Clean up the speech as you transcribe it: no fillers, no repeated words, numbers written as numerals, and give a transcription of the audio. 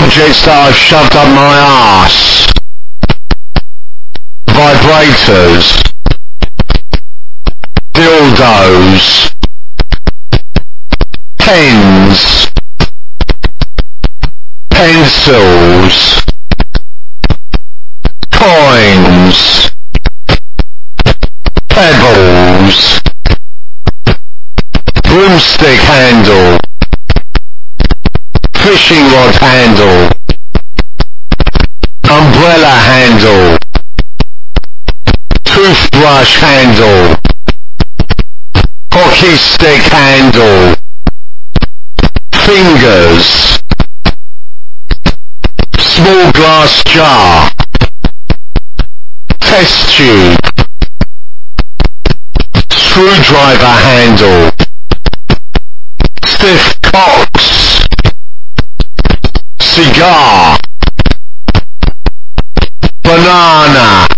objects that I've shoved up my arse. Vibrators. Dildos. Pens. Pencils. Coins. Pebbles. Broomstick handle. Fishing rod handle. Umbrella handle. Toothbrush handle. Hockey stick handle. Fingers. Small glass jar. Test tube. Screwdriver handle. Stiff cocks. Cigar. Banana.